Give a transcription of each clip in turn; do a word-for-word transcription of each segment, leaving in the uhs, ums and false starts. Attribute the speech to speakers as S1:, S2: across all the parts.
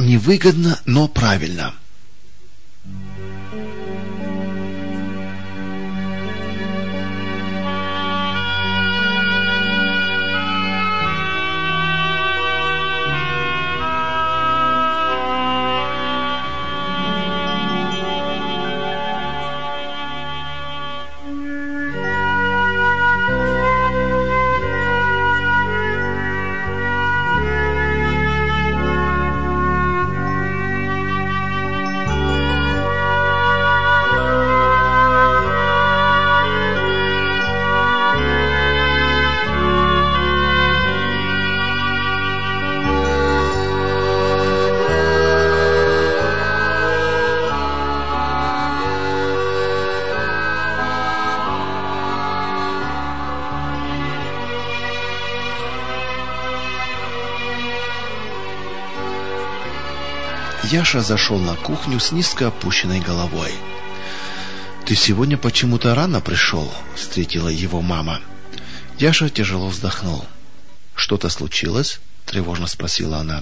S1: Невыгодно, но правильно. Яша зашел на кухню с низко опущенной головой. «Ты сегодня почему-то рано пришел», — встретила его мама. Яша тяжело вздохнул. «Что-то случилось?» — тревожно спросила она.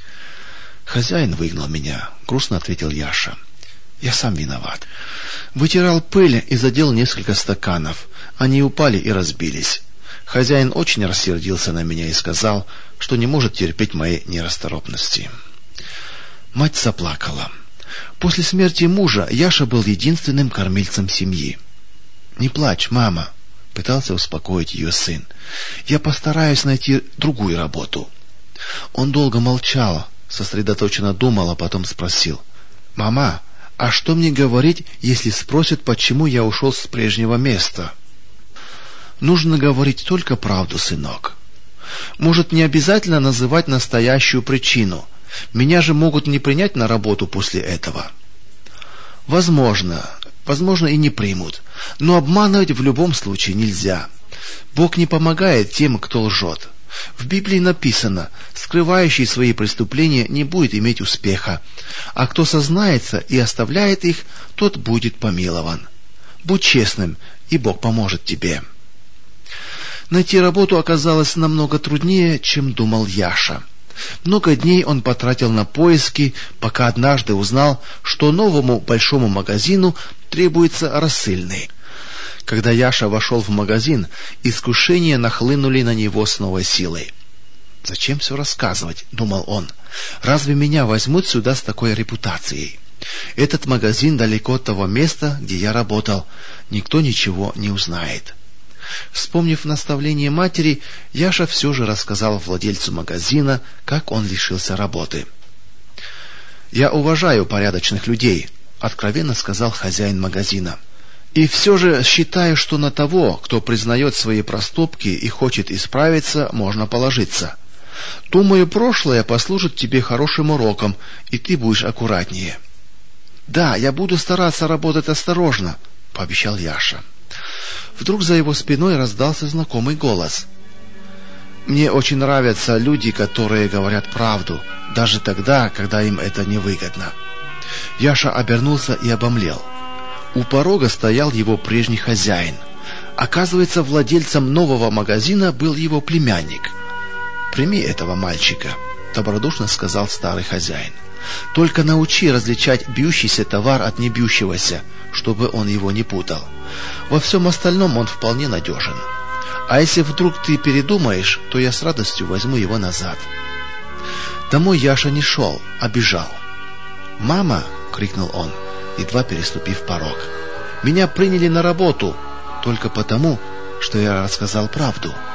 S1: «Хозяин выгнал меня», — грустно ответил Яша. «Я сам виноват. Вытирал пыль и задел несколько стаканов. Они упали и разбились. Хозяин очень рассердился на меня и сказал, что не может терпеть моей нерасторопности». Мать заплакала. После смерти мужа Яша был единственным кормильцем семьи. «Не плачь, мама», — пытался успокоить ее сын. «Я постараюсь найти другую работу». Он долго молчал, сосредоточенно думал, а потом спросил: «Мама, а что мне говорить, если спросят, почему я ушел с прежнего места?» «Нужно говорить только правду, сынок. Может, не обязательно называть настоящую причину. Меня же могут не принять на работу после этого». «Возможно, возможно и не примут, но обманывать в любом случае нельзя. Бог не помогает тем, кто лжет. В Библии написано: скрывающий свои преступления не будет иметь успеха, а кто сознается и оставляет их, тот будет помилован. Будь честным, и Бог поможет тебе». Найти работу оказалось намного труднее, чем думал Яша. Много дней он потратил на поиски, пока однажды узнал, что новому большому магазину требуется рассыльный. Когда Яша вошел в магазин, искушения нахлынули на него с новой силой. «Зачем все рассказывать?» — думал он. «Разве меня возьмут сюда с такой репутацией? Этот магазин далеко от того места, где я работал. Никто ничего не узнает». Вспомнив наставление матери, Яша все же рассказал владельцу магазина, как он лишился работы. «Я уважаю порядочных людей», — откровенно сказал хозяин магазина. «И все же считаю, что на того, кто признает свои проступки и хочет исправиться, можно положиться. Думаю, прошлое послужит тебе хорошим уроком, и ты будешь аккуратнее». «Да, я буду стараться работать осторожно», — пообещал Яша. Вдруг за его спиной раздался знакомый голос. «Мне очень нравятся люди, которые говорят правду, даже тогда, когда им это невыгодно». Яша обернулся и обомлел. У порога стоял его прежний хозяин. Оказывается, владельцем нового магазина был его племянник. «Прими этого мальчика», — добродушно сказал старый хозяин. «Только научи различать бьющийся товар от небьющегося, чтобы он его не путал. Во всем остальном он вполне надежен. А если вдруг ты передумаешь, то я с радостью возьму его назад». Домой Яша не шел, а бежал. «Мама!» — крикнул он, едва переступив порог. «Меня приняли на работу только потому, что я рассказал правду».